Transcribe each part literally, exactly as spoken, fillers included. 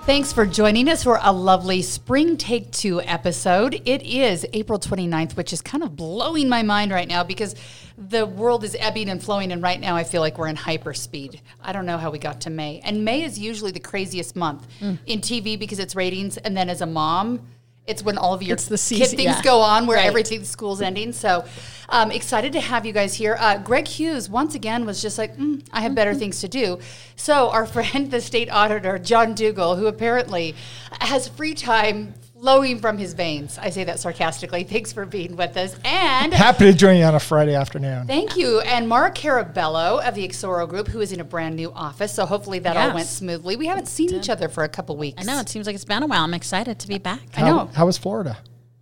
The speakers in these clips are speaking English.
Thanks for joining us for a lovely Spring Take Two episode. It is April twenty-ninth, which is kind of blowing my mind right now because the world is ebbing and flowing, and right now I feel like we're in hyperspeed. I don't know how we got to May. And May is usually the craziest month mm. in T V because it's ratings, and then as a mom, it's when all of your the season, kid things yeah. go on where right. everything, school's ending. So um, excited to have you guys here. Uh, Greg Hughes, once again, was just like, mm, I have better mm-hmm. things to do. So our friend, the state auditor, John Dougal, who apparently has free time flowing from his veins. I say that sarcastically. Thanks for being with us. And happy to join you on a Friday afternoon. Thank you. And Mara Carabello of the Exoro Group, who is in a brand new office. So hopefully that yes. all went smoothly. We haven't seen each other for a couple weeks. I know. It seems like it's been a while. I'm excited to be back. How, I know. How was Florida?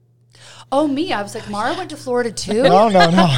Oh, me. I was like, Mara went to Florida too? No, no, no.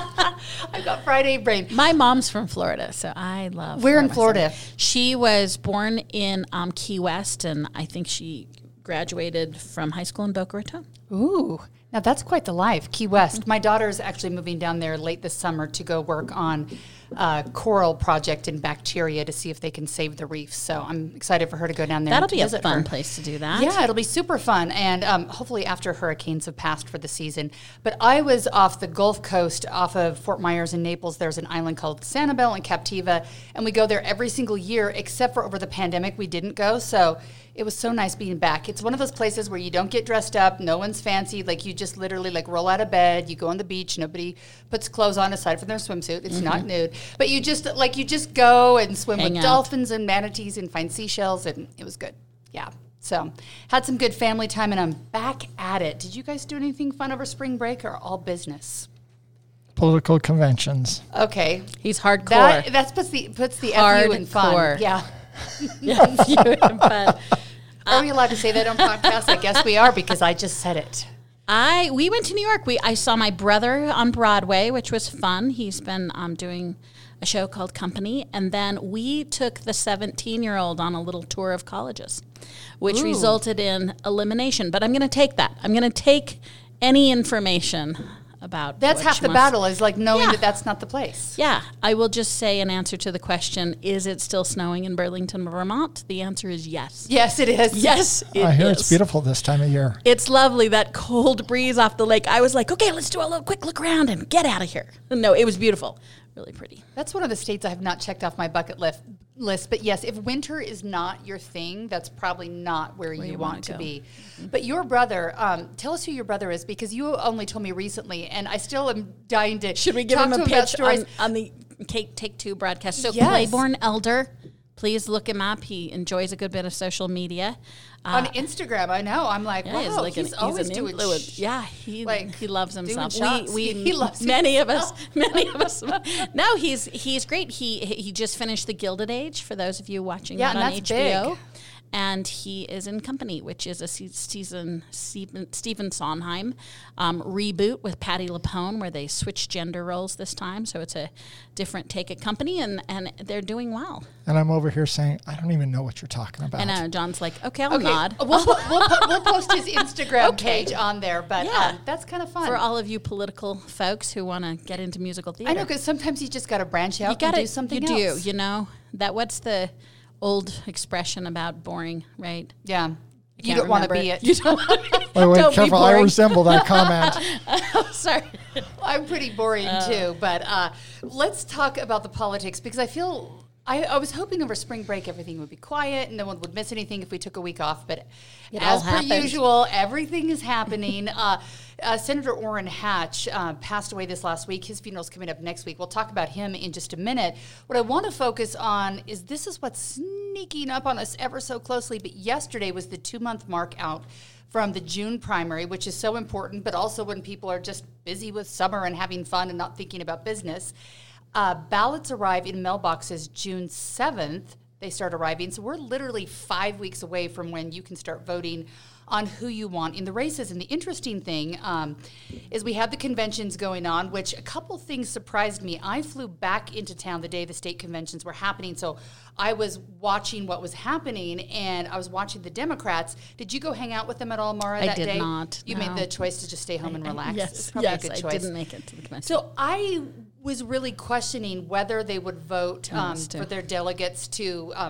I've got Friday brain. My mom's from Florida, so I love Where in Florida? Myself. She was born in um, Key West, and I think she graduated from high school in Boca Raton. Ooh, now that's quite the life, Key West. My daughter's actually moving down there late this summer to go work on a coral project in bacteria to see if they can save the reefs. So I'm excited for her to go down there. That'll and be a visit fun her. place to do that. Yeah, it'll be super fun, and um, hopefully after hurricanes have passed for the season. But I was off the Gulf Coast, off of Fort Myers and Naples. There's an island called Sanibel and Captiva, and we go there every single year, except for over the pandemic, we didn't go. So it was so nice being back. It's one of those places where you don't get dressed up, no one's fancy, like you just literally like roll out of bed, you go on the beach, nobody puts clothes on aside from their swimsuit, it's mm-hmm. not nude, but you just like you just go and swim Hang with out. dolphins and manatees and find seashells, and it was good. Yeah, so had some good family time, and I'm back at it. Did you guys do anything fun over spring break, or all business? Political conventions. Okay, he's hardcore. That that's puts the puts the F U in fun. Yeah. Yeah, you and fun. Are we allowed to say that on podcasts? I guess we are because I just said it. I we went to New York. We I saw my brother on Broadway, which was fun. He's been um, doing a show called Company, and then we took the seventeen-year-old on a little tour of colleges, which Ooh. resulted in elimination. But I'm going to take that. I'm going to take any information about that's half the must, battle is like knowing yeah. that that's not the place. Yeah, I will just say in answer to the question, is it still snowing in Burlington, Vermont? The answer is yes. Yes, it is. Yes, it I hear is. It's beautiful this time of year. It's lovely, that cold breeze off the lake. I was like, okay, let's do a little quick look around and get out of here. No, it was beautiful. Really pretty. That's one of the states I have not checked off my bucket list. List, but yes, if winter is not your thing, that's probably not where, where you, you want to go. be. Mm-hmm. But your brother, um, tell us who your brother is, because you only told me recently, and I still am dying to Should we give talk him a to him pitch on, on the Take, Take Two broadcast? So yes. Claiborne Elder, please look him up. He enjoys a good bit of social media. Uh, on Instagram, I know. I'm like, yeah, wow, he's, like he's an, always he's an doing influence. sh- Yeah, he like he loves himself. Shots. We, we he loves many himself. of us, many of us. No, he's he's great. He he just finished The Gilded Age. For those of you watching yeah, that on that's H B O. Big. And he is in Company, which is a season Stephen, Stephen Sondheim um, reboot with Patti LuPone, where they switch gender roles this time. So it's a different take at Company, and, and they're doing well. And I'm over here saying, I don't even know what you're talking about. I know. John's like, okay, I'll okay. nod. We'll, we'll, we'll, we'll post his Instagram okay. page on there, but yeah. um, that's kind of fun. For all of you political folks who want to get into musical theater. I know, because sometimes you just got to branch out you gotta, and do something you else. do, you know? That what's the old expression about boring, right? Yeah. You don't want to be it. You don't Wait, wait, don't careful. I resemble that comment. Oh, sorry. I'm pretty boring uh, too, but uh, let's talk about the politics, because I feel I, I was hoping over spring break everything would be quiet and no one would miss anything if we took a week off, but it as per happened. usual, everything is happening. uh, uh, Senator Orrin Hatch uh, passed away this last week. His funeral's coming up next week. We'll talk about him in just a minute. What I want to focus on is this is what's sneaking up on us ever so closely, but yesterday was the two-month mark out from the June primary, which is so important, but also when people are just busy with summer and having fun and not thinking about business. Uh, ballots arrive in mailboxes June seventh. They start arriving. So we're literally five weeks away from when you can start voting on who you want in the races. And the interesting thing um, is we have the conventions going on, which a couple things surprised me. I flew back into town the day the state conventions were happening. So I was watching what was happening, and I was watching the Democrats. Did you go hang out with them at all, Mara, I that did day? not. You no. made the choice to just stay home and relax. Yes, it's probably yes, a good I choice. didn't make it to the convention. So I was really questioning whether they would vote um, for their delegates to um,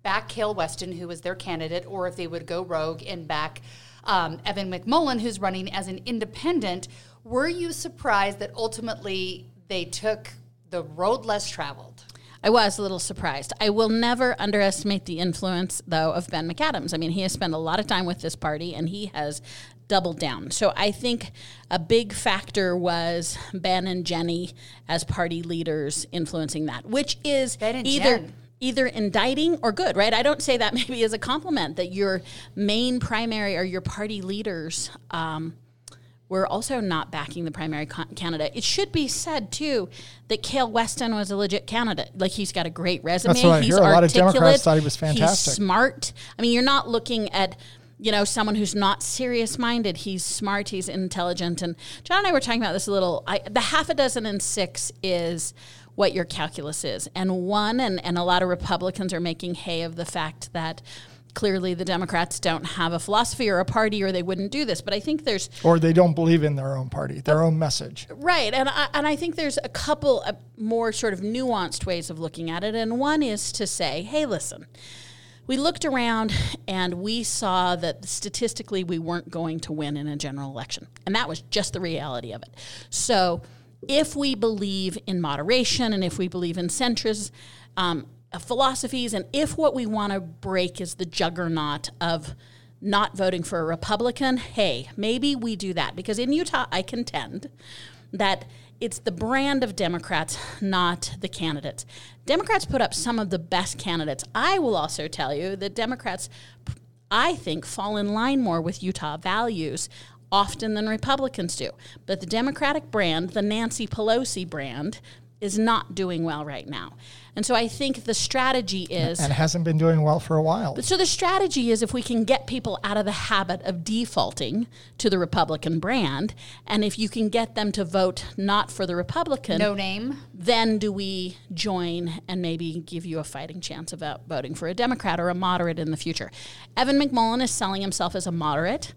back Cale Weston, who was their candidate, or if they would go rogue and back um, Evan McMullin, who's running as an independent. Were you surprised that ultimately they took the road less traveled? I was a little surprised. I will never underestimate the influence, though, of Ben McAdams. I mean, he has spent a lot of time with this party, and he has doubled down. So I think a big factor was Ben and Jenny as party leaders influencing that, which is Ben and either... Jen. Either indicting or good, right? I don't say that maybe as a compliment, that your main primary or your party leaders um, were also not backing the primary con- candidate. It should be said, too, that Cale Weston was a legit candidate. Like, he's got a great resume. That's what I he's hear. A lot of articulate. Democrats thought he was fantastic. He's smart. I mean, you're not looking at, you know, someone who's not serious-minded. He's smart. He's intelligent. And John and I were talking about this a little. I, the half a dozen and six is what your calculus is. And one, and, and a lot of Republicans are making hay of the fact that clearly the Democrats don't have a philosophy or a party, or they wouldn't do this. But I think there's... Or they don't believe in their own party, their own message. Right. And I, and I think there's a couple of more sort of nuanced ways of looking at it. And one is to say, hey, listen, we looked around and we saw that statistically we weren't going to win in a general election. And that was just the reality of it. So if we believe in moderation and if we believe in centrist um, philosophies, and if what we want to break is the juggernaut of not voting for a Republican, hey, maybe we do that. Because in Utah, I contend that it's the brand of Democrats, not the candidates. Democrats put up some of the best candidates. I will also tell you that Democrats, I think, fall in line more with Utah values often than Republicans do. But the Democratic brand, the Nancy Pelosi brand, is not doing well right now. And so I think the strategy is... And hasn't been doing well for a while. So the strategy is if we can get people out of the habit of defaulting to the Republican brand, and if you can get them to vote not for the Republican... No name. Then do we join and maybe give you a fighting chance of voting for a Democrat or a moderate in the future. Evan McMullin is selling himself as a moderate.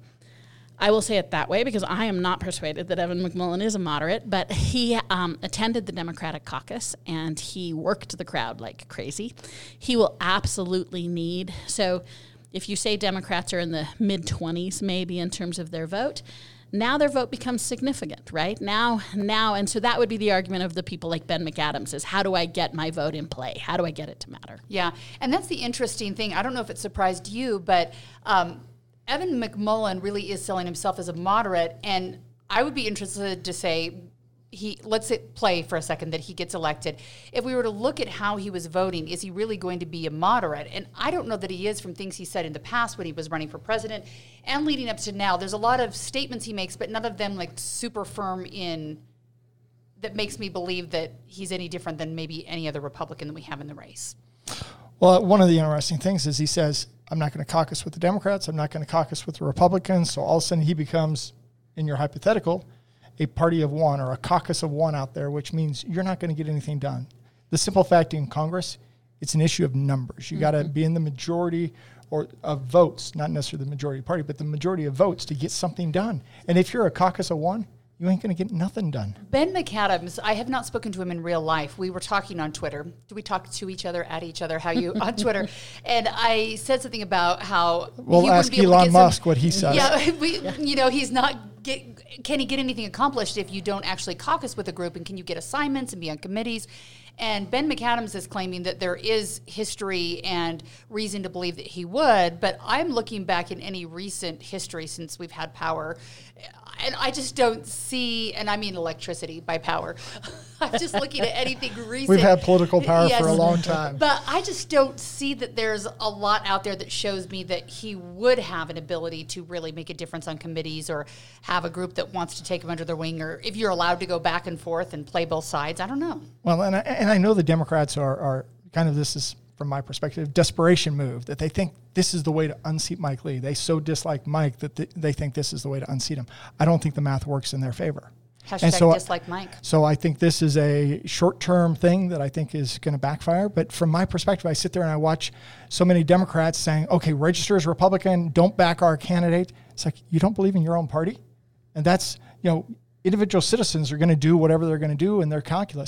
I will say it that way because I am not persuaded that Evan McMullin is a moderate, but he um, attended the Democratic caucus and he worked the crowd like crazy. He will absolutely need, so if you say Democrats are in the mid-twenties maybe in terms of their vote, now their vote becomes significant, right? Now, now, and so that would be the argument of the people like Ben McAdams is, how do I get my vote in play? How do I get it to matter? Yeah, and that's the interesting thing. I don't know if it surprised you, but... Um, Evan McMullin really is selling himself as a moderate, and I would be interested to say, he let's say, play for a second that he gets elected. If we were to look at how he was voting, is he really going to be a moderate? And I don't know that he is from things he said in the past when he was running for president and leading up to now. There's a lot of statements he makes, but none of them like super firm in that makes me believe that he's any different than maybe any other Republican that we have in the race. Well, one of the interesting things is he says, I'm not going to caucus with the Democrats. I'm not going to caucus with the Republicans. So all of a sudden he becomes, in your hypothetical, a party of one or a caucus of one out there, which means you're not going to get anything done. The simple fact in Congress, it's an issue of numbers. You mm-hmm. got to be in the majority or of votes, not necessarily the majority party, but the majority of votes to get something done. And if you're a caucus of one, you ain't going to get nothing done. Ben McAdams, I have not spoken to him in real life. We were talking on Twitter. Do we talk to each other, at each other, how you, on Twitter? And I said something about how... We'll ask Elon Musk some, what he says. Yeah, we, yeah, you know, he's not... Get, can he get anything accomplished if you don't actually caucus with a group? And can you get assignments and be on committees? And Ben McAdams is claiming that there is history and reason to believe that he would, but I'm looking back in any recent history since we've had power, and I just don't see, and I mean electricity by power. I'm just looking at anything recent. We've had political power yes, for a long time. But I just don't see that there's a lot out there that shows me that he would have an ability to really make a difference on committees or have a group that wants to take him under their wing, or if you're allowed to go back and forth and play both sides. I don't know. Well, and I, and I know the Democrats are, are kind of, this is, from my perspective, desperation move, that they think this is the way to unseat Mike Lee. They so dislike Mike that th- they think this is the way to unseat him. I don't think the math works in their favor. Hashtag and so, dislike Mike. So I think this is a short-term thing that I think is going to backfire. But from my perspective, I sit there and I watch so many Democrats saying, okay, register as Republican, don't back our candidate. It's like, you don't believe in your own party? And that's, you know, individual citizens are going to do whatever they're going to do in their calculus.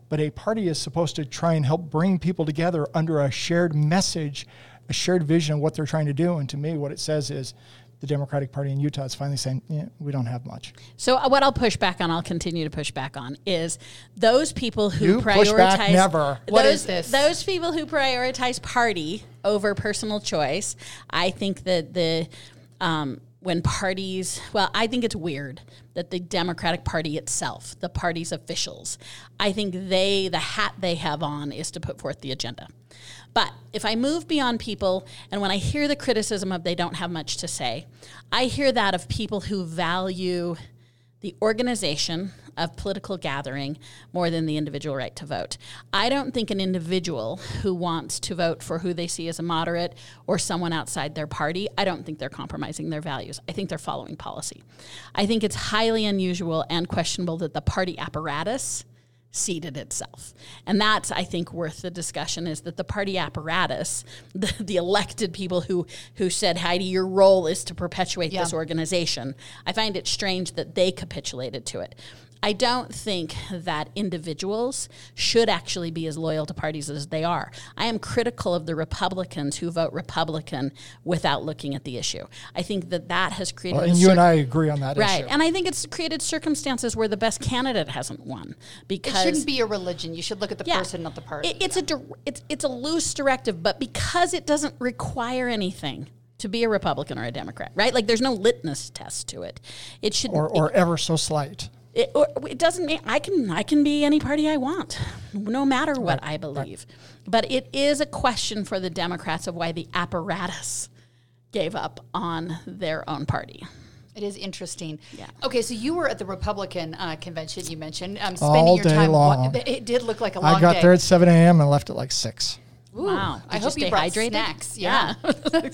but a party is supposed to try and help bring people together under a shared message, a shared vision of what they're trying to do. And to me, what it says is the Democratic Party in Utah is finally saying, yeah, we don't have much. So what I'll push back on, I'll continue to push back on, is those people who you prioritize... push back never. Those, what is this? Those people who prioritize party over personal choice, I think that the... Um, when parties, well, I think it's weird that the Democratic Party itself, the party's officials, I think they, the hat they have on is to put forth the agenda. But if I move beyond people, and when I hear the criticism of they don't have much to say, I hear that of people who value the organization of political gathering more than the individual right to vote. I don't think an individual who wants to vote for who they see as a moderate or someone outside their party, I don't think they're compromising their values. I think they're following policy. I think it's highly unusual and questionable that the party apparatus seated itself. And that's, I think, worth the discussion, is that the party apparatus, the, the elected people who, who said, Heidi, your role is to perpetuate yeah. this organization, I find it strange that they capitulated to it. I don't think that individuals should actually be as loyal to parties as they are. I am critical of the Republicans who vote Republican without looking at the issue. I think that that has created... Well, and you cir- and I agree on that right. issue. And I think it's created circumstances where the best candidate hasn't won. Because it shouldn't be a religion. You should look at the yeah, person, not the party. It, it's, a, it's, it's a loose directive, but because it doesn't require anything to be a Republican or a Democrat, right? Like there's no litmus test to it. It should... Or, or it, ever so slight. It, or it doesn't mean I can I can be any party I want, no matter what right, I believe. Right. But it is a question for the Democrats of why the apparatus gave up on their own party. It is interesting. Yeah. Okay, so you were at the Republican uh, convention you mentioned. Um, spending All your day time. long. Wa- it did look like a long day. I got day. there at seven a.m. and left at like six. Ooh, wow. Did I you hope stay you brought hydrated? snacks. Yeah. yeah.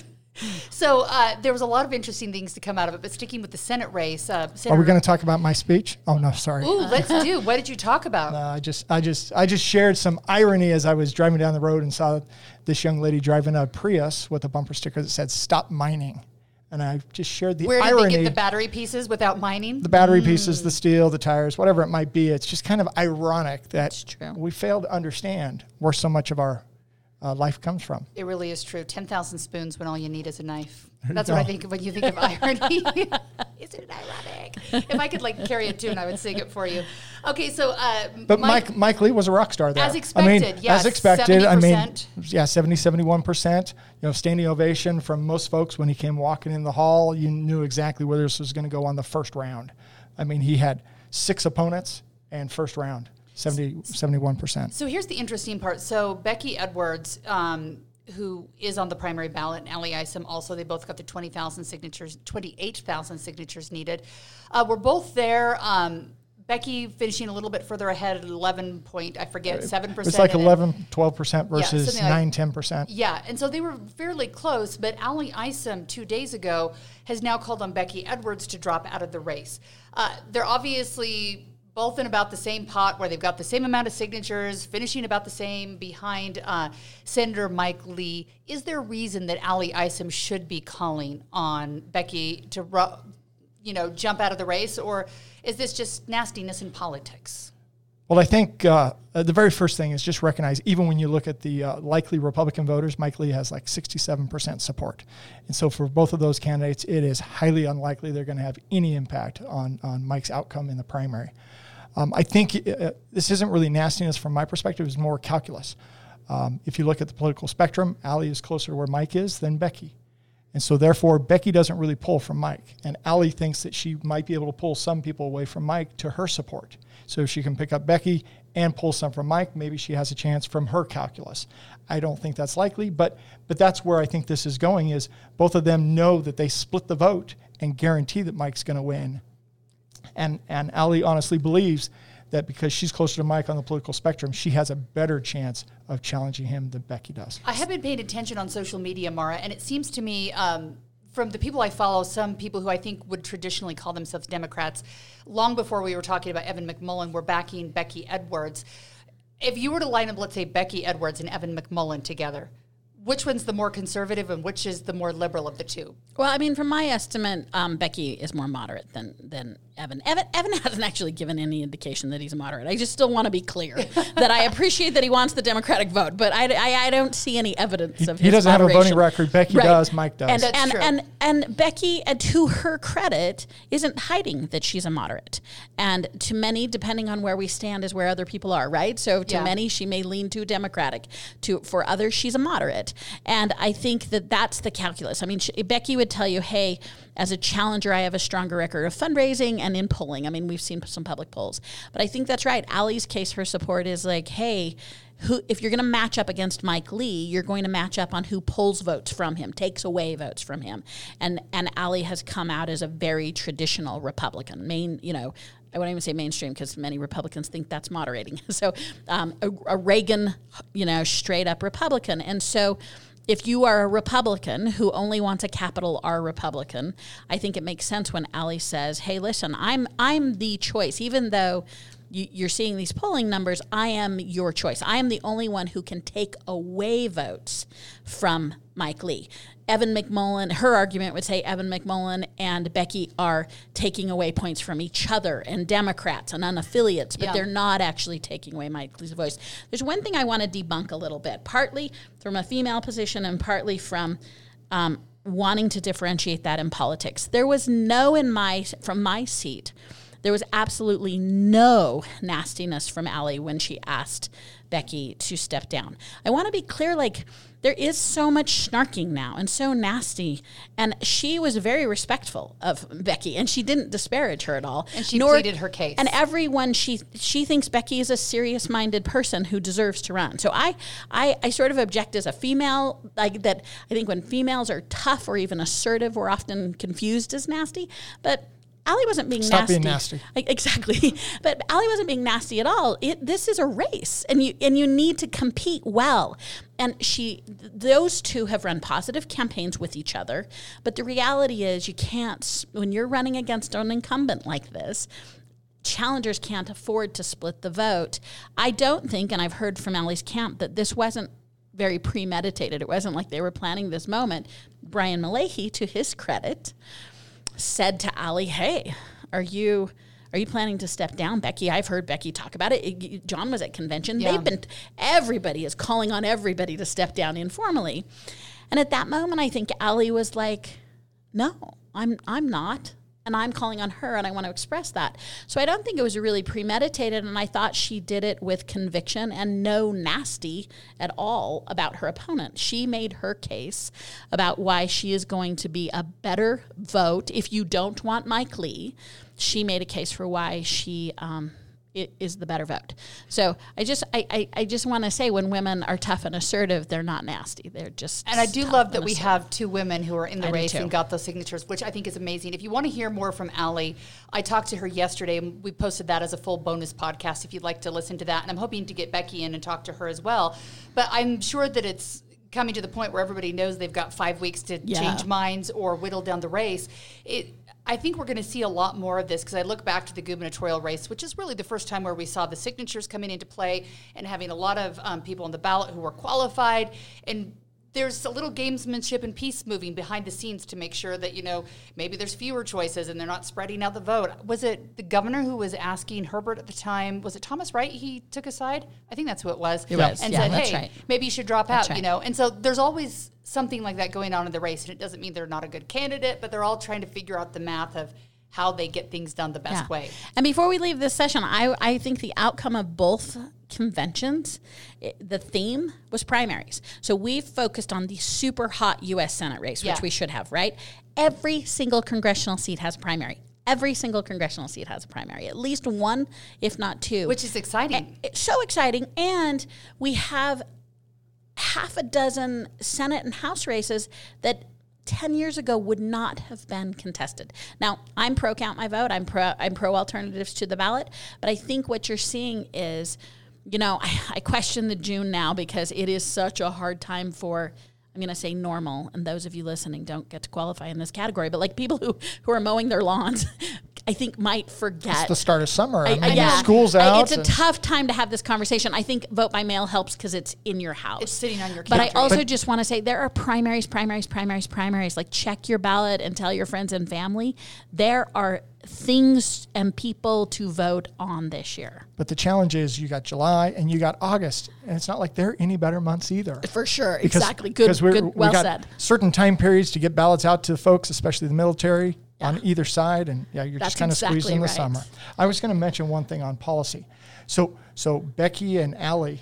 So uh, there was a lot of interesting things to come out of it, but sticking with the Senate race. Uh, Are we going to talk about my speech? Oh, no, sorry. Ooh, let's do. What did you talk about? Uh, I just I just, I just shared some irony as I was driving down the road and saw this young lady driving a Prius with a bumper sticker that said, "Stop mining." And I just shared the Where did irony. they get the battery pieces without mining? The battery mm. pieces, the steel, the tires, whatever it might be. It's just kind of ironic that we fail to understand where so much of our uh, life comes from. It really is true. ten thousand spoons when all you need is a knife. That's no. what I think of when you think of irony. Isn't it ironic? If I could like carry a tune, I would sing it for you. Okay, so uh, but Mike, Mike Mike Lee was a rock star there. As expected, I mean, yes. As expected, seventy percent. I mean, yeah, seventy, seventy-one percent. You know, standing ovation from most folks when he came walking in the hall. You knew exactly where this was going to go on the first round. I mean, he had six opponents and first round, seventy, seventy-one percent. So here's the interesting part. So Becky Edwards, um, who is on the primary ballot, and Ali Isom also, they both got the twenty thousand signatures, twenty-eight thousand signatures needed. Uh, we're both there. Um, Becky finishing a little bit further ahead at eleven point, I forget, seven percent. It's like eleven, twelve percent versus yeah, nine, like, ten percent. Yeah, and so they were fairly close, but Ali Isom two days ago has now called on Becky Edwards to drop out of the race. Uh, they're obviously both in about the same pot where they've got the same amount of signatures, finishing about the same behind uh, Senator Mike Lee. Is there a reason that Ali Isom should be calling on Becky to, ru- you know, jump out of the race, or is this just nastiness in politics? Well, I think uh, the very first thing is just recognize, even when you look at the uh, likely Republican voters, Mike Lee has like sixty-seven percent support. And so for both of those candidates, it is highly unlikely they're going to have any impact on, on Mike's outcome in the primary. Um, I think uh, this isn't really nastiness from my perspective. It's more calculus. Um, if you look at the political spectrum, Ali is closer to where Mike is than Becky. And so therefore, Becky doesn't really pull from Mike. And Ali thinks that she might be able to pull some people away from Mike to her support. So if she can pick up Becky and pull some from Mike, maybe she has a chance from her calculus. I don't think that's likely, but but that's where I think this is going, is both of them know that they split the vote and guarantee that Mike's going to win. And and Ali honestly believes that because she's closer to Mike on the political spectrum, she has a better chance of challenging him than Becky does. I have been paying attention on social media, Mara, and it seems to me um, from the people I follow, some people who I think would traditionally call themselves Democrats, long before we were talking about Evan McMullin, were backing Becky Edwards. If you were to line up, let's say, Becky Edwards and Evan McMullin together, which one's the more conservative and which is the more liberal of the two? Well, I mean, from my estimate, um, Becky is more moderate than than Evan. Evan. Evan hasn't actually given any indication that he's a moderate. I just still want to be clear that I appreciate that he wants the Democratic vote, but I, I, I don't see any evidence he, of he his doesn't moderation. have a voting record. Becky Right. does. Mike does. And That's and, true. and and Becky, uh, to her credit, isn't hiding that she's a moderate. And to many, depending on where we stand, is where other people are. Right. So to Yeah. many, she may lean to Democratic. To for others, she's a moderate. And I think that that's the calculus. I mean, she, Becky would tell you, hey, as a challenger, I have a stronger record of fundraising and in polling. I mean, we've seen some public polls. But I think that's right. Allie's case for support is like, hey, who, if you're going to match up against Mike Lee, you're going to match up on who pulls votes from him, takes away votes from him. And and Allie has come out as a very traditional Republican. Main, you know, I wouldn't even say mainstream because many Republicans think that's moderating. So um, a, a Reagan, you know, straight up Republican. And so if you are a Republican who only wants a capital R Republican, I think it makes sense when Allie says, hey, listen, I'm I'm the choice. Even though you, you're seeing these polling numbers, I am your choice. I am the only one who can take away votes from Mike Lee. Evan McMullin, her argument would say Evan McMullin and Becky are taking away points from each other and Democrats and unaffiliates, but Yeah. they're not actually taking away Mike Lee's voice. There's one thing I want to debunk a little bit, partly from a female position and partly from um, wanting to differentiate that in politics. There was no in my, from my seat, there was absolutely no nastiness from Allie when she asked Becky to step down. I want to be clear, like, there is so much snarking now and so nasty. And she was very respectful of Becky, and she didn't disparage her at all. And she pleaded her case. And everyone, she she thinks Becky is a serious-minded person who deserves to run. So I, I, I sort of object as a female, like that I think when females are tough or even assertive, we're often confused as nasty. But Allie wasn't being Stop nasty. being nasty. Like, exactly. But Allie wasn't being nasty at all. It, this is a race, and you and you need to compete well. And she, those two have run positive campaigns with each other. But the reality is, you can't, when you're running against an incumbent like this, challengers can't afford to split the vote. I don't think, and I've heard from Allie's camp, that this wasn't very premeditated. It wasn't like they were planning this moment. Brian Malahy, to his credit, said to Allie, hey, are you are you planning to step down, Becky? I've heard Becky talk about it. it John was at convention. Yeah. They've been, everybody is calling on everybody to step down informally. And at that moment, I think Allie was like, no, I'm I'm not. And I'm calling on her, and I want to express that. So I don't think it was really premeditated, and I thought she did it with conviction and no nasty at all about her opponent. She made her case about why she is going to be a better vote if you don't want Mike Lee. She made a case for why she um, it is the better vote. So I just I, I, I just want to say, when women are tough and assertive, they're not nasty. They're just And I do tough love that and we assertive. have two women who are in the I do race too. and got those signatures, which I think is amazing. If you want to hear more from Allie, I talked to her yesterday, and we posted that as a full bonus podcast if you'd like to listen to that. And I'm hoping to get Becky in and talk to her as well. But I'm sure that it's coming to the point where everybody knows they've got five weeks to Yeah. change minds or whittle down the race. It, I think we're going to see a lot more of this, because I look back to the gubernatorial race, which is really the first time where we saw the signatures coming into play and having a lot of um, people on the ballot who were qualified. And there's a little gamesmanship and peace moving behind the scenes to make sure that, you know, maybe there's fewer choices and they're not spreading out the vote. Was it the governor who was asking Herbert at the time? Was it Thomas Wright he took aside? I think that's who it was. It was, And yeah, said, that's hey, right. maybe you should drop That's out, right. you know. And so there's always something like that going on in the race. And it doesn't mean they're not a good candidate, but they're all trying to figure out the math of how they get things done the best Yeah. way. And before we leave this session, I, I think the outcome of both conventions, it, the theme was primaries. So we've focused on the super hot U S Senate race, which Yeah. we should have, right? Every single congressional seat has a primary. Every single congressional seat has a primary. At least one, if not two. Which is exciting. It's so exciting. And we have half a dozen Senate and House races that ten years ago would not have been contested. Now, I'm pro count my vote. I'm pro I'm pro alternatives to the ballot. But I think what you're seeing is, you know, I, I question the June now, because it is such a hard time for I'm going to say normal, and those of you listening don't get to qualify in this category, but like people who, who are mowing their lawns, I think might forget. It's the start of summer. I, I, mean, I, yeah. School's I, out. it's a tough time to have this conversation. I think vote by mail helps because it's in your house. It's sitting on your But I counter. also But- just want to say there are primaries, primaries, primaries, primaries. Like check your ballot and tell your friends and family. There are things and people to vote on this year. But the challenge is you got July and you got August, and it's not like they're any better months either. For sure. Because- exactly. Good, because we're- good we well got said. certain time periods to get ballots out to folks, especially the military, on either side, and yeah, you're That's just kind of exactly squeezing the right. summer. I was going to mention one thing on policy. So, so Becky and Allie,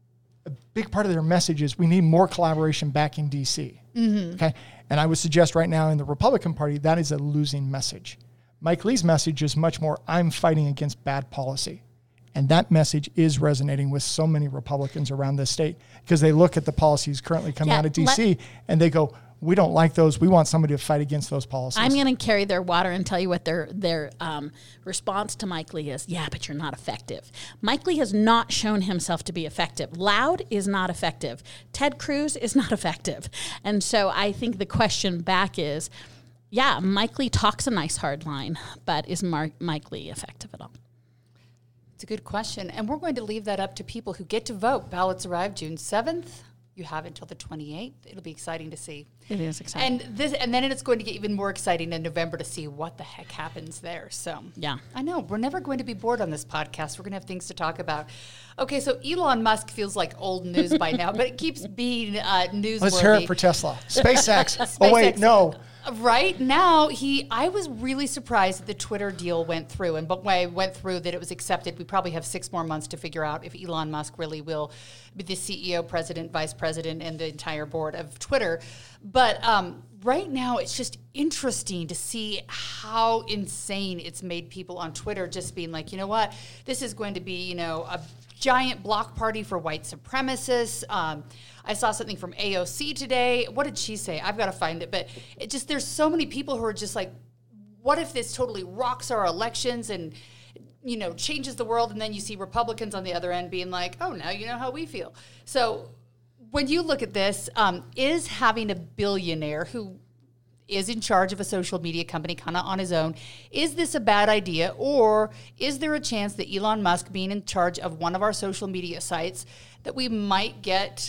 a big part of their message is we need more collaboration back in D C. Mm-hmm. Okay, and I would suggest right now in the Republican Party that is a losing message. Mike Lee's message is much more, I'm fighting against bad policy. And that message is resonating with so many Republicans around this state because they look at the policies currently coming Yeah, out of D C let- and they go, we don't like those. We want somebody to fight against those policies. I'm going to carry their water and tell you what their their um, response to Mike Lee is. Yeah, but you're not effective. Mike Lee has not shown himself to be effective. Loud is not effective. Ted Cruz is not effective. And so I think the question back is, yeah, Mike Lee talks a nice hard line, but is Mar- Mike Lee effective at all? It's a good question. And we're going to leave that up to people who get to vote. Ballots arrive June seventh. You have until the twenty-eighth. It'll be exciting to see. It is exciting. And this, and then it's going to get even more exciting in November to see what the heck happens there. So Yeah. I know we're never going to be bored on this podcast. We're going to have things to talk about. Okay, so Elon Musk feels like old news by now, but it keeps being uh, newsworthy. Let's hear it for Tesla. SpaceX. Oh, wait, SpaceX. no. Right now, he. I was really surprised that the Twitter deal went through, and but when I went through that it was accepted. We probably have six more months to figure out if Elon Musk really will be the C E O, president, vice president, and the entire board of Twitter. But um, right now, it's just interesting to see how insane it's made people on Twitter just being like, you know what, this is going to be, you know, a giant block party for white supremacists. Um, I saw something from A O C today. What did she say? I've got to find it. But it just there's so many people who are just like, what if this totally rocks our elections and, you know, changes the world? And then you see Republicans on the other end being like, oh, now you know how we feel. So when you look at this, um, is having a billionaire who is in charge of a social media company kind of on his own, is this a bad idea? Or is there a chance that Elon Musk being in charge of one of our social media sites that we might get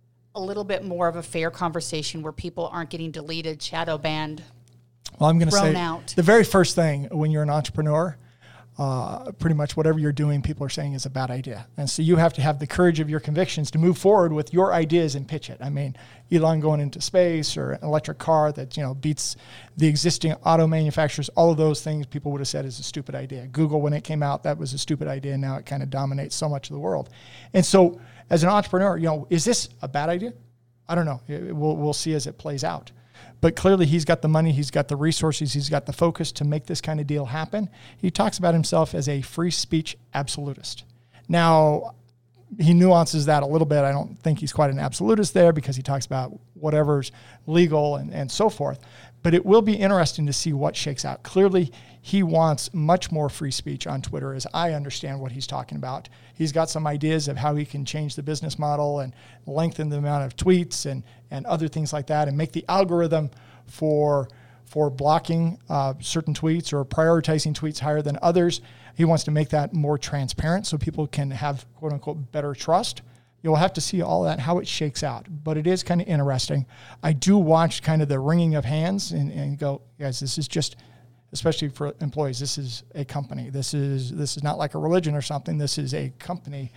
a little bit more of a fair conversation where people aren't getting deleted, shadow banned? Well, I'm going to thrown say out. the very first thing when you're an entrepreneur, uh, pretty much whatever you're doing, people are saying is a bad idea. And so you have to have the courage of your convictions to move forward with your ideas and pitch it. I mean, Elon going into space or an electric car that, you know, beats the existing auto manufacturers, all of those things people would have said is a stupid idea. Google, when it came out, that was a stupid idea. Now it kind of dominates so much of the world. And so as an entrepreneur, you know, is this a bad idea? I don't know. It- We'll, we'll see as it plays out. But clearly he's got the money, he's got the resources, he's got the focus to make this kind of deal happen. He talks about himself as a free speech absolutist. Now, he nuances that a little bit. I don't think he's quite an absolutist there because he talks about whatever's legal and, and so forth. But it will be interesting to see what shakes out. Clearly, he wants much more free speech on Twitter, as I understand what he's talking about. He's got some ideas of how he can change the business model and lengthen the amount of tweets and, and other things like that and make the algorithm for, for blocking uh, certain tweets or prioritizing tweets higher than others. He wants to make that more transparent so people can have, quote unquote, better trust. You'll have to see all that, how it shakes out. But it is kind of interesting. I do watch kind of the wringing of hands and, and go, guys, this is just, especially for employees, this is a company. This is this is not like a religion or something. This is a company.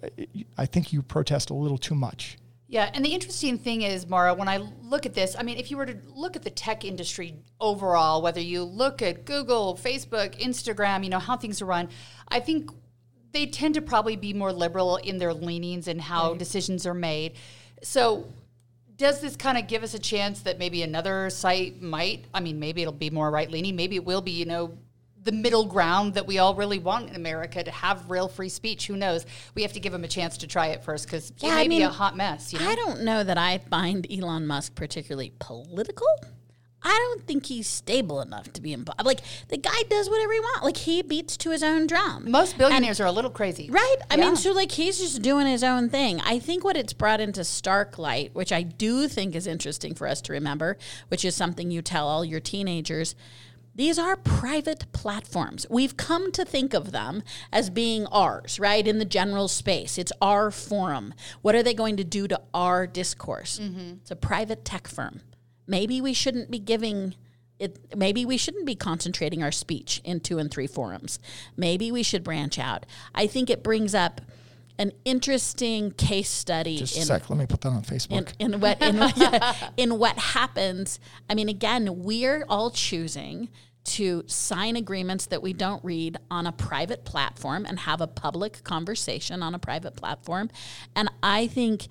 I think you protest a little too much. Yeah, and the interesting thing is, Mara, when I look at this, I mean, if you were to look at the tech industry overall, whether you look at Google, Facebook, Instagram, you know, how things are run, I think they tend to probably be more liberal in their leanings and how right. decisions are made. So does this kind of give us a chance that maybe another site might, I mean, maybe it'll be more right-leaning, maybe it will be, you know, the middle ground that we all really want in America, to have real free speech. Who knows? We have to give them a chance to try it first because Yeah, it may I mean, be a hot mess. You know? I don't know that I find Elon Musk particularly political. I don't think he's stable enough to be involved. Like, the guy does whatever he wants. Like, he beats to his own drum. Most billionaires and, are a little crazy. Right? I yeah. mean, so, like, he's just doing his own thing. I think what it's brought into stark light, which I do think is interesting for us to remember, which is something you tell all your teenagers, these are private platforms. We've come to think of them as being ours, right? In the general space. It's our forum. What are they going to do to our discourse? Mm-hmm. It's a private tech firm. Maybe we shouldn't be giving it, maybe we shouldn't be concentrating our speech in two and three forums. Maybe we should branch out. I think it brings up an interesting case study. Just in, a sec, let me put that on Facebook. In, in what in, yeah, in what happens. I mean, again, we're all choosing to sign agreements that we don't read on a private platform and have a public conversation on a private platform. And I think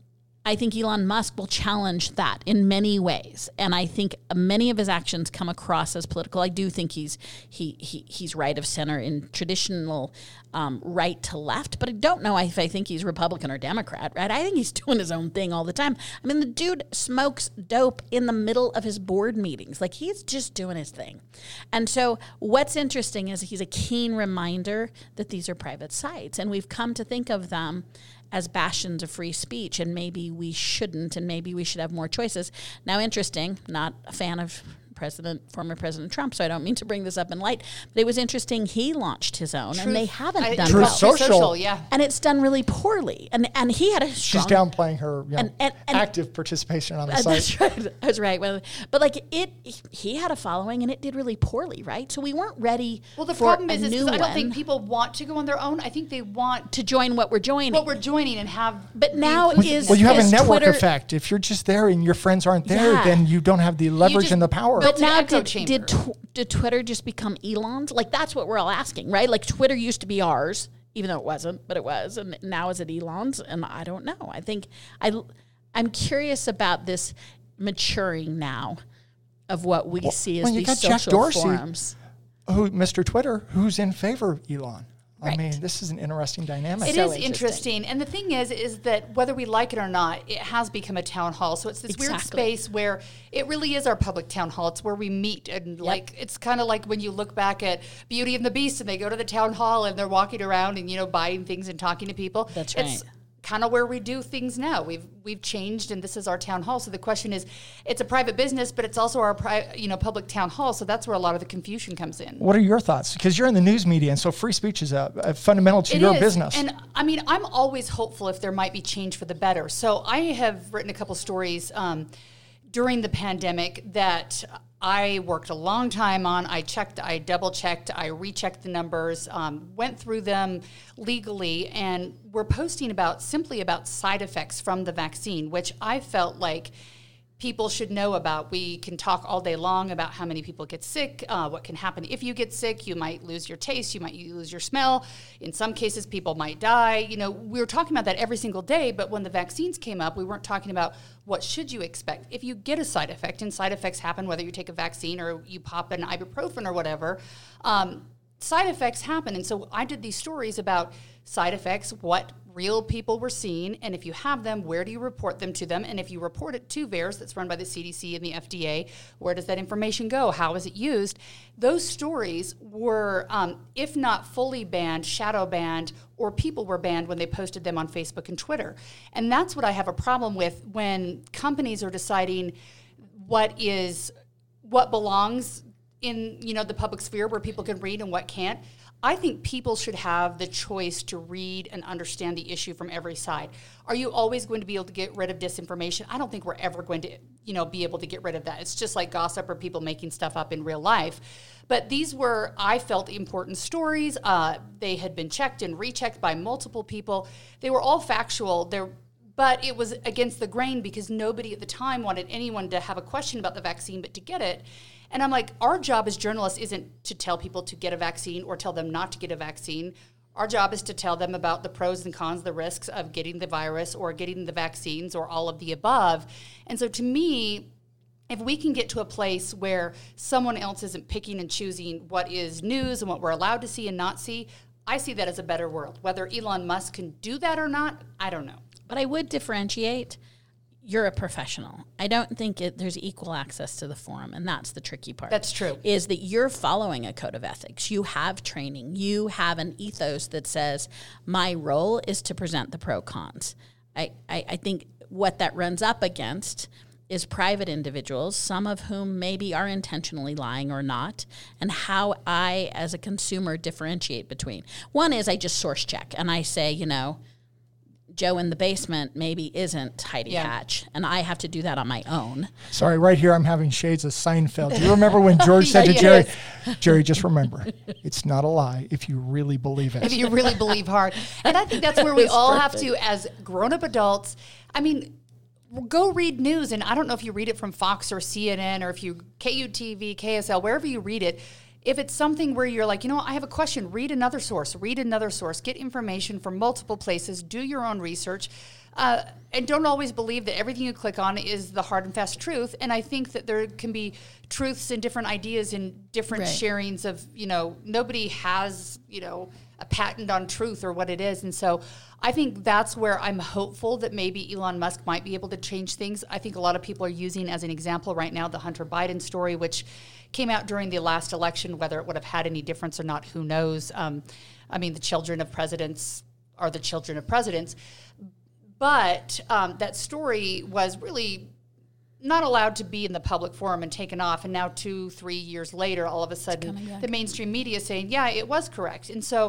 I think Elon Musk will challenge that in many ways, and I think many of his actions come across as political. I do think he's he, he he's right of center in traditional um, right to left, but I don't know if I think he's Republican or Democrat. Right? I think he's doing his own thing all the time. I mean, the dude smokes dope in the middle of his board meetings. Like, he's just doing his thing. And so, what's interesting is he's a keen reminder that these are private sites, and we've come to think of them as bastions of free speech, and maybe we shouldn't, and maybe we should have more choices. Now, interesting, not a fan of President, former President Trump, so I don't mean to bring this up in light, but it was interesting he launched his own, Truth, and they haven't I, done Truth well. Social. Social, yeah. And it's done really poorly. And and he had a strong... She's downplaying her you know, and, and, and, active participation on the uh, site. That's right. That's right. Well, but like it, he had a following, and it did really poorly, right? So we weren't ready. Well, the for problem a is, is new 'cause I don't one think people want to go on their own. I think they want to join what we're joining. what we're joining and have. But now the is- Well, you have a is network Twitter- effect. If you're just there and your friends aren't there, Yeah. then you don't have the leverage just- and the power. but But now, an echo did, chamber. did tw- did Twitter just become Elon's? Like, that's what we're all asking, right? Like, Twitter used to be ours, even though it wasn't, but it was, and now is it Elon's? And I don't know. I think I, I'm curious about this maturing now of what we see as well, you these got Jack social Dorsey. forums. Who, Mister Twitter, who's in favor of Elon? I Right. mean, this is an interesting dynamic. It So is interesting. interesting. And the thing is, is that whether we like it or not, it has become a town hall. So it's this weird Exactly. space where it really is our public town hall. It's where we meet. And like, it's kind of like when you look back at Beauty and the Beast and they go to the town hall and they're walking around and, you know, buying things and talking to people. That's It's right. kind of where we do things now. We've we've changed, and this is our town hall. So the question is, it's a private business, but it's also our pri- you know public town hall. So that's where a lot of the confusion comes in. What are your thoughts? Because you're in the news media, and so free speech is a, a fundamental to It your is. business. And I mean, I'm always hopeful if there might be change for the better. So I have written a couple stories um, during the pandemic that I worked a long time on. I checked, I double checked, I rechecked the numbers, um, went through them legally, and we're posting about simply about side effects from the vaccine, which I felt like people should know about. We can talk all day long about how many people get sick, uh, what can happen if you get sick. You might lose your taste, you might lose your smell. In some cases, people might die. You know, we were talking about that every single day, but when the vaccines came up, we weren't talking about what should you expect. If you get a side effect, and side effects happen whether you take a vaccine or you pop an ibuprofen or whatever, um, side effects happen. And so I did these stories about side effects, what real people were seeing, and if you have them, where do you report them to them? And if you report it to VAERS, that's run by the C D C and the F D A, where does that information go? How is it used? Those stories were, um, if not fully banned, shadow banned, or people were banned when they posted them on Facebook and Twitter. And that's what I have a problem with when companies are deciding what is what belongs in you know the public sphere where people can read and what can't. I think people should have the choice to read and understand the issue from every side. Are you always going to be able to get rid of disinformation? I don't think we're ever going to, you know, be able to get rid of that. It's just like gossip or people making stuff up in real life. But these were, I felt, important stories. Uh, they had been checked and rechecked by multiple people. They were all factual. They're But it was against the grain because nobody at the time wanted anyone to have a question about the vaccine but to get it. And I'm like, our job as journalists isn't to tell people to get a vaccine or tell them not to get a vaccine. Our job is to tell them about the pros and cons, the risks of getting the virus or getting the vaccines or all of the above. And so to me, if we can get to a place where someone else isn't picking and choosing what is news and what we're allowed to see and not see, I see that as a better world. Whether Elon Musk can do that or not, I don't know. But I would differentiate. you're a professional. I don't think it, there's equal access to the forum, and that's the tricky part. That's true. Is that you're following a code of ethics. You have training. You have an ethos that says, my role is to present the pro-cons. I, I, I think what that runs up against is private individuals, some of whom maybe are intentionally lying or not, and how I, as a consumer, differentiate between. One is I just source check, and I say, you know, Joe in the basement maybe isn't Heidi Yeah. Hatch, and I have to do that on my own. Sorry, right here I'm having shades of Seinfeld. Do you remember when George said to Yeah, Jerry, yes. Jerry, just remember, it's not a lie if you really believe it. If you really believe hard. And I think that's where we That's all perfect. have to, as grown-up adults, I mean, go read news. And I don't know if you read it from Fox or C N N or if you, K U T V, K S L, wherever you read it, if it's something where you're like, you know, I have a question, read another source, read another source, get information from multiple places, do your own research. Uh, and don't always believe that everything you click on is the hard and fast truth. And I think that there can be truths and different ideas and different Right. sharings of, you know, nobody has, you know, a patent on truth or what it is. And so I think that's where I'm hopeful that maybe Elon Musk might be able to change things. I think a lot of people are using as an example right now the Hunter Biden story, which came out during the last election. Whether it would have had any difference or not, who knows? Um, I mean, the children of presidents are the children of presidents. But um, that story was really not allowed to be in the public forum and taken off. And now two, three years later, all of a sudden, the mainstream media is saying, yeah, it was correct. And so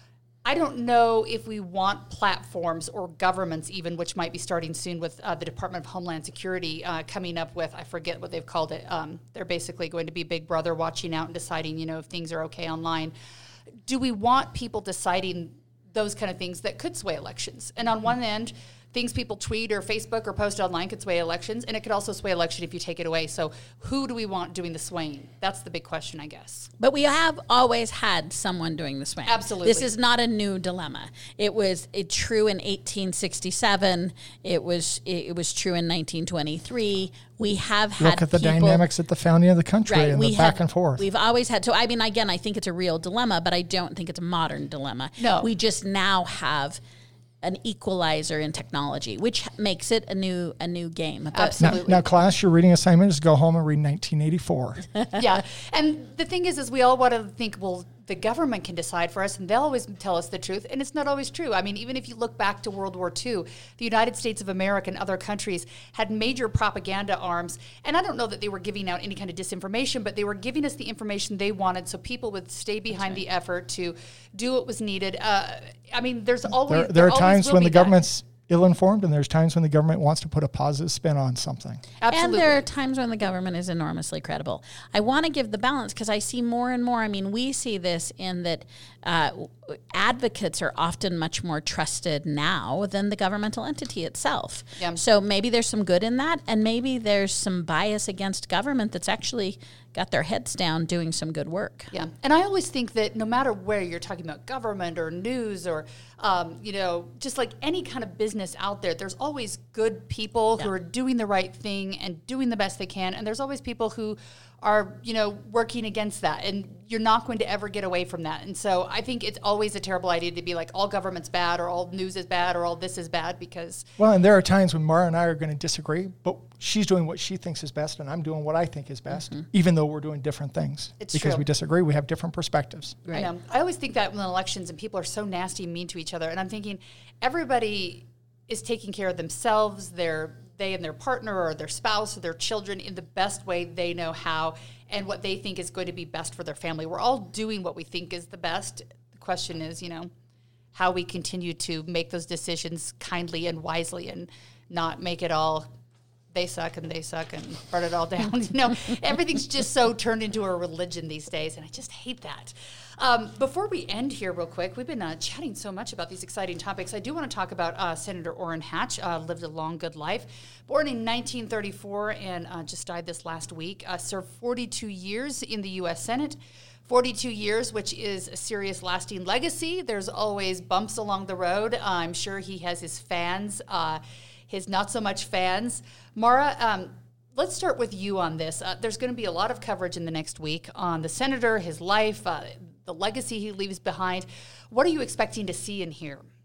I don't know if we want platforms or governments even, which might be starting soon with uh, the Department of Homeland Security uh, coming up with, I forget what they've called it. Um, they're basically going to be Big Brother watching out and deciding, you know, if things are okay online. Do we want people deciding those kind of things that could sway elections? And on one end, things people tweet or Facebook or post online could sway elections, and it could also sway election if you take it away. So who do we want doing the swaying? That's the big question, I guess. But we have always had someone doing the swing. Absolutely. This is not a new dilemma. It was it true in eighteen sixty-seven. It was it, it was true in nineteen twenty-three. We have had Look at the people, dynamics at the founding of the country right, and we the have, back and forth. We've always had. So I mean, again, I think it's a real dilemma, but I don't think it's a modern dilemma. No. We just now have an equalizer in technology, which makes it a new a new game. But Now, Absolutely. now, class, your reading assignment is go home and read nineteen eighty-four. Yeah. And the thing is, is we all want to think, well, the government can decide for us, and they'll always tell us the truth, and it's not always true. I mean, even if you look back to World War Two, the United States of America and other countries had major propaganda arms, and I don't know that they were giving out any kind of disinformation, but they were giving us the information they wanted so people would stay behind the effort to do what was needed. Uh, I mean, there's always There, there are always times will when be the that. government's ill-informed, and there's times when the government wants to put a positive spin on something. Absolutely. And there are times when the government is enormously credible. I want to give the balance because I see more and more. I mean, we see this in that uh, advocates are often much more trusted now than the governmental entity itself. Yeah. So maybe there's some good in that, and maybe there's some bias against government that's actually got their heads down doing some good work. Yeah, and I always think that no matter where you're talking about government or news or, um, you know, just like any kind of business out there, there's always good people who Yeah. are doing the right thing and doing the best they can, and there's always people who are, you know, working against that, and you're not going to ever get away from that. And so I think it's always a terrible idea to be like all government's bad or all news is bad or all this is bad because Well, and there are times when Mara and I are going to disagree, but she's doing what she thinks is best, and I'm doing what I think is best, even though we're doing different things. It's because true. we disagree, we have different perspectives. Right. I know. I always think that in elections and people are so nasty and mean to each other. And I'm thinking everybody is taking care of themselves, their they and their partner or their spouse or their children in the best way they know how and what they think is going to be best for their family. We're all doing what we think is the best. The question is, you know, how we continue to make those decisions kindly and wisely and not make it all they suck and they suck and burn it all down. You know, everything's just so turned into a religion these days, and I just hate that. Um, before we end here real quick, we've been uh, chatting so much about these exciting topics. I do want to talk about uh, Senator Orrin Hatch, uh, lived a long, good life. Born in nineteen thirty-four and uh, just died this last week. Uh, served forty-two years in the U S Senate. forty-two years, which is a serious lasting legacy. There's always bumps along the road. Uh, I'm sure he has his fans, uh, his not so much fans. Mara, um, let's start with you on this. Uh, there's going to be a lot of coverage in the next week on the senator, his life, uh, the legacy he leaves behind. What are you expecting to see and hear?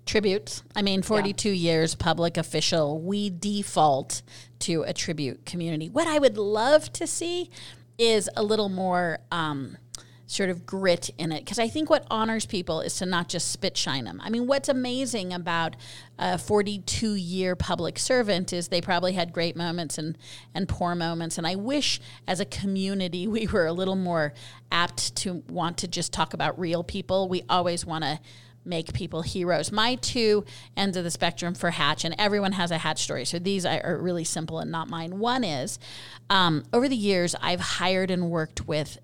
Tributes. I mean, forty-two yeah. years public official, we default to a tribute community. What I would love to see is a little more um, sort of grit in it, because I think what honors people is to not just spit shine them. I mean, what's amazing about a forty-two-year public servant is they probably had great moments and, and poor moments, and I wish as a community we were a little more apt to want to just talk about real people. We always want to make people heroes. My two ends of the spectrum for Hatch, and everyone has a Hatch story, so these are really simple and not mine. One is, um, over the years, I've hired and worked with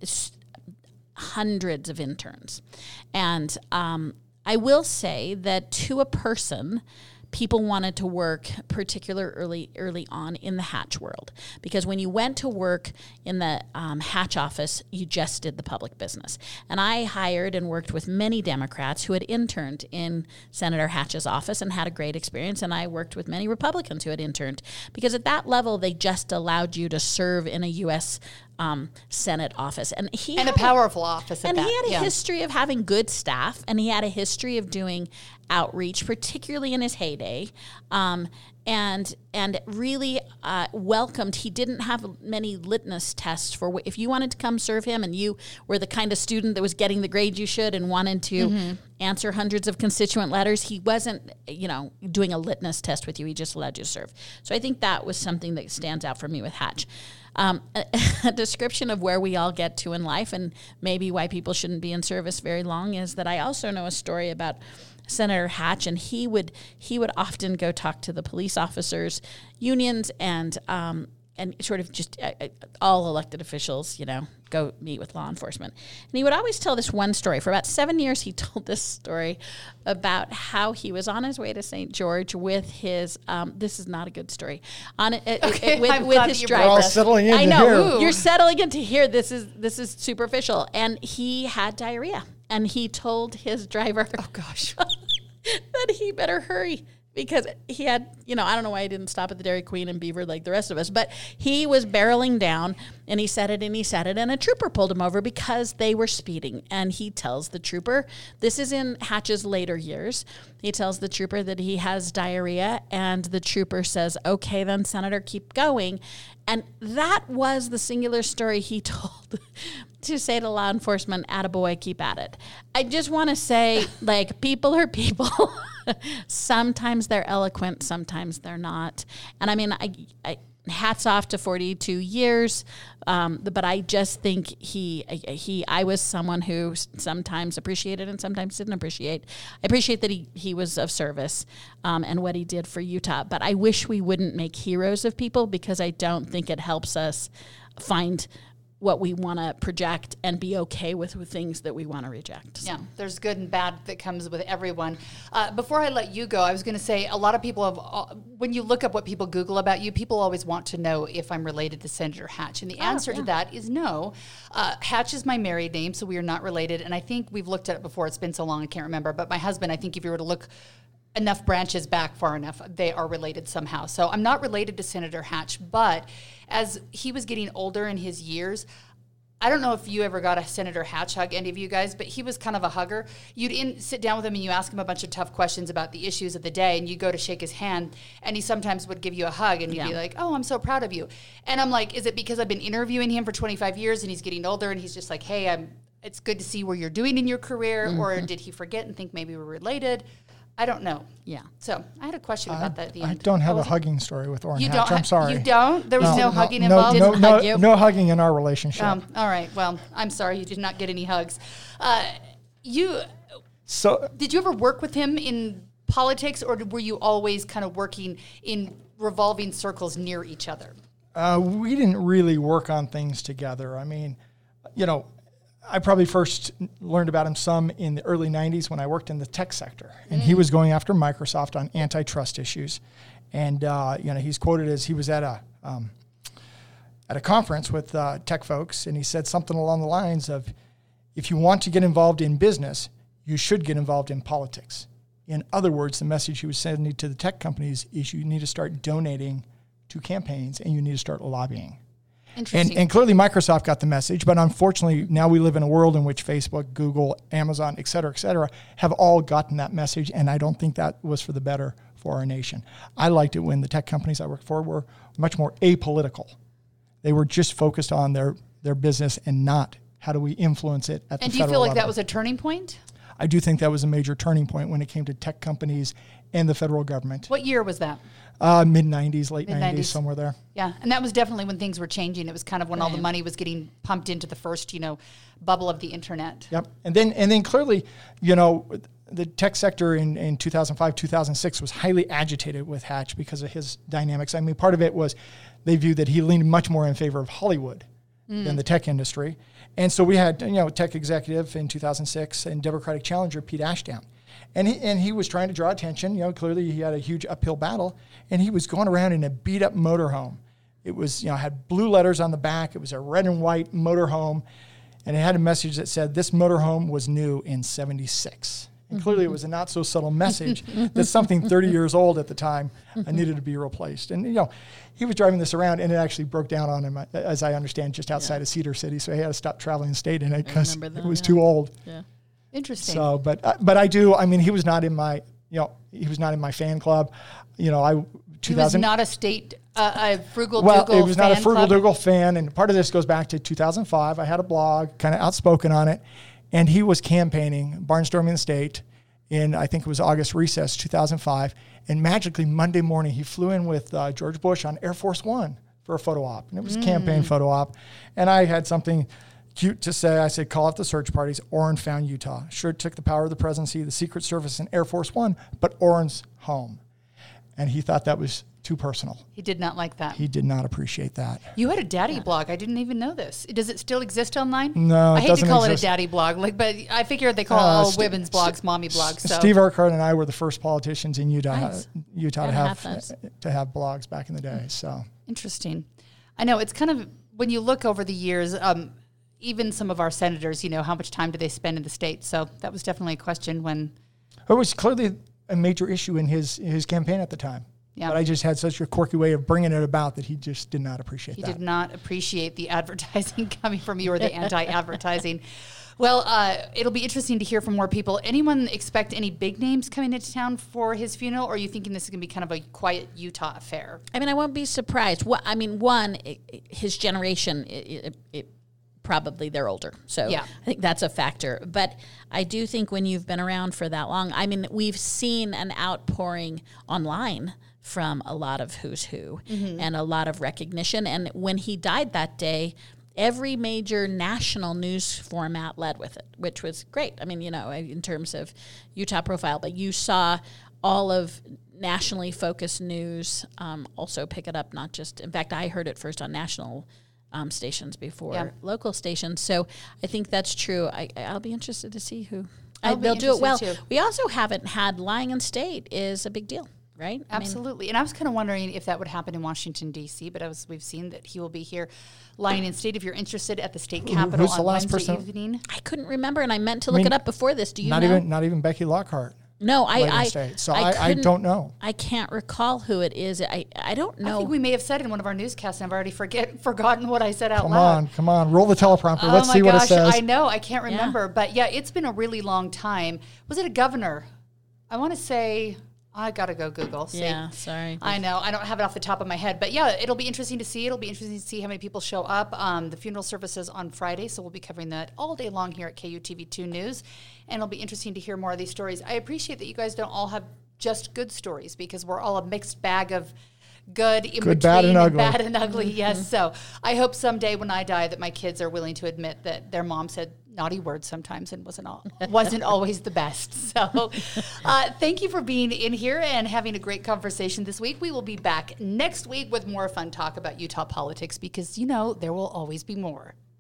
hundreds of interns. And um, I will say that to a person, people wanted to work particularly early, early on in the Hatch world. Because when you went to work in the um, Hatch office, you just did the public business. And I hired and worked with many Democrats who had interned in Senator Hatch's office and had a great experience. And I worked with many Republicans who had interned. Because at that level, they just allowed you to serve in a U S Um, Senate office. And he and had a powerful office at And that. he had a yeah. history of having good staff, and he had a history of doing outreach, particularly in his heyday, um, and and really uh, welcomed. He didn't have many litmus tests for wh- if you wanted to come serve him and you were the kind of student that was getting the grade you should and wanted to mm-hmm. answer hundreds of constituent letters. He wasn't, you know, doing a litmus test with you. He just allowed you to serve. So I think that was something that stands out for me with Hatch. Um, a, a description of where we all get to in life and maybe why people shouldn't be in service very long is that I also know a story about Senator Hatch, and he would he would often go talk to the police officers, unions, and um, and sort of just uh, all elected officials, you know, go meet with law enforcement. And he would always tell this one story. For about seven years, he told this story about how he was on his way to Saint George with his, um, this is not a good story, on it, it, okay, it, with, I'm with his driver. We're all settling in I to know, hear. you're settling into here. This is, this is superficial. And he had diarrhea. And he told his driver, oh gosh, that he better hurry. Because he had, you know, I don't know why he didn't stop at the Dairy Queen and Beaver like the rest of us, but he was barreling down, and he said it and he said it, and a trooper pulled him over because they were speeding. And he tells the trooper, this is in Hatch's later years, he tells the trooper that he has diarrhea, and the trooper says, okay, then, Senator, keep going. And that was the singular story he told to say to law enforcement, attaboy, keep at it. I just want to say, like, people are people. Sometimes they're eloquent, sometimes they're not. And I mean, I, I hats off to forty-two years, um, but I just think he, he, I was someone who sometimes appreciated and sometimes didn't appreciate. I appreciate that he, he was of service um, and what he did for Utah, but I wish we wouldn't make heroes of people, because I don't think it helps us find what we want to project and be okay with, with things that we want to reject. So. Yeah, there's good and bad that comes with everyone. Uh, before I let you go, I was going to say a lot of people have, uh, when you look up what people Google about you, people always want to know if I'm related to Senator Hatch. And the Oh, answer yeah. to that is no. Uh, Hatch is my married name, so we are not related. And I think we've looked at it before. It's been so long, I can't remember. But my husband, I think if you were to look enough branches back far enough, they are related somehow. So I'm not related to Senator Hatch, but as he was getting older in his years, I don't know if you ever got a Senator Hatch hug, any of you guys, but he was kind of a hugger. You'd in, sit down with him and you ask him a bunch of tough questions about the issues of the day, and you go to shake his hand, and he sometimes would give you a hug, and you'd Yeah. be like, oh, I'm so proud of you. And I'm like, is it because I've been interviewing him for twenty-five years and he's getting older and he's just like, hey, I'm. it's good to see where you're doing in your career, mm-hmm. or did he forget and think maybe we're related? I don't know. Yeah. So I had a question I, about that at the I end. don't have Oh, a was it- hugging story with Orrin You Hatch. don't. I'm sorry. You don't. There was no, no, hugging no, involved. No, Didn't no, hug you? no hugging in our relationship. Um, all right. Well, I'm sorry you did not get any hugs. Uh, you so did you ever work with him in politics, or were you always kind of working in revolving circles near each other? uh, we didn't really work on things together. I mean, you know, I probably first learned about him some in the early nineties when I worked in the tech sector, and mm. he was going after Microsoft on antitrust issues. And uh, you know, he's quoted as he was at a um, at a conference with uh, tech folks, and he said something along the lines of, "If you want to get involved in business, you should get involved in politics." In other words, the message he was sending to the tech companies is you need to start donating to campaigns and you need to start lobbying. Interesting. And, and clearly Microsoft got the message, but unfortunately now we live in a world in which Facebook, Google, Amazon, et cetera, et cetera, have all gotten that message, and I don't think that was for the better for our nation. I liked it when the tech companies I worked for were much more apolitical. They were just focused on their, their business and not how do we influence it at the federal level. And do you feel like that was a turning point? I do think that was a major turning point when it came to tech companies and the federal government. What year was that? Uh, mid nineties, late Mid-nineties. nineties, somewhere there. Yeah, and that was definitely when things were changing. It was kind of when all the money was getting pumped into the first, you know, bubble of the internet. Yep, and then and then clearly, you know, the tech sector in, in two thousand five, two thousand six was highly agitated with Hatch because of his dynamics. I mean, part of it was they viewed that he leaned much more in favor of Hollywood mm. than the tech industry. And so we had, you know, tech executive in two thousand six and Democratic challenger Pete Ashdown. And he, and he was trying to draw attention. You know, clearly he had a huge uphill battle, and he was going around in a beat-up motorhome. It was, you know, had blue letters on the back. It was a red and white motorhome, and it had a message that said this motorhome was new in seventy-six. And clearly it was a not-so-subtle message that something thirty years old at the time uh, needed to be replaced. And, you know, he was driving this around, and it actually broke down on him, uh, as I understand, just outside yeah. of Cedar City. So he had to stop traveling the state in it because it was yeah. too old. Yeah. Interesting. So, but uh, but I do. I mean, he was not in my, you know, he was not in my fan club. You know, I two thousand. He was not a state uh, a Frugal well, Dougal. Well, it was not a Frugal club. Dougal fan, and part of this goes back to two thousand five. I had a blog, kind of outspoken on it, and he was campaigning, barnstorming the state in I think it was August recess two thousand five, and magically Monday morning he flew in with uh, George Bush on Air Force One for a photo op, and it was mm. a campaign photo op, and I had something cute to say. I said, call up the search parties. Orrin found Utah. Sure took the power of the presidency, the Secret Service, and Air Force One, but Orrin's home. And he thought that was too personal. He did not like that. He did not appreciate that. You had a daddy yeah. blog. I didn't even know this. Does it still exist online? No, it I hate doesn't to call exist. it a daddy blog, like, but I figured they call uh, all St- women's blogs St- mommy blogs. So. Steve Urquhart and I were the first politicians in Utah, nice. Utah to have, have, have to have blogs back in the day. So interesting. I know it's kind of when you look over the years. Um, Even some of our senators, you know, how much time do they spend in the state? So that was definitely a question when... It was clearly a major issue in his his campaign at the time. Yeah. But I just had such a quirky way of bringing it about that he just did not appreciate he that. He did not appreciate the advertising coming from you or the anti-advertising. Well, uh, it'll be interesting to hear from more people. Anyone expect any big names coming into town for his funeral, or are you thinking this is going to be kind of a quiet Utah affair? I mean, I won't be surprised. Well, I mean, one, it, it, his generation, it, it, it probably they're older. So yeah. I think that's a factor. But I do think when you've been around for that long, I mean, we've seen an outpouring online from a lot of who's who mm-hmm. and a lot of recognition. And when he died that day, every major national news format led with it, which was great. I mean, you know, in terms of Utah Profile, but you saw all of nationally focused news um, also pick it up, not just, in fact, I heard it first on national Um, stations before yeah. local stations. So I think that's true. I, I'll be interested to see who. I, they'll do it well. Too. We also haven't had lying in state is a big deal, right? Absolutely. I mean, and I was kind of wondering if that would happen in Washington, D C, but I was, we've seen that he will be here lying in state. If you're interested at the state capitol Who's on the last Wednesday person? evening. I couldn't remember, and I meant to look I mean, it up before this. Do you not know? Even, not even Becky Lockhart. No, I, I, state. So I, I, I don't know. I can't recall who it is. I, I don't know. I think we may have said in one of our newscasts, and I've already forget forgotten what I said out come loud. Come on, come on, roll the teleprompter. Oh Let's my see gosh, what it says. I know, I can't remember, yeah. but yeah, it's been a really long time. Was it a governor? I want to say. I gotta go Google. See. Yeah, sorry. I know. I don't have it off the top of my head. But yeah, it'll be interesting to see. It'll be interesting to see how many people show up. Um, the funeral service is on Friday, so we'll be covering that all day long here at K U T V two News. And it'll be interesting to hear more of these stories. I appreciate that you guys don't all have just good stories because we're all a mixed bag of good, in good, between, bad, and ugly. Bad and ugly, yes. So I hope someday when I die that my kids are willing to admit that their mom said naughty words sometimes and wasn't all, wasn't always the best. So uh, thank you for being in here and having a great conversation this week. We will be back next week with more fun talk about Utah politics because, you know, there will always be more.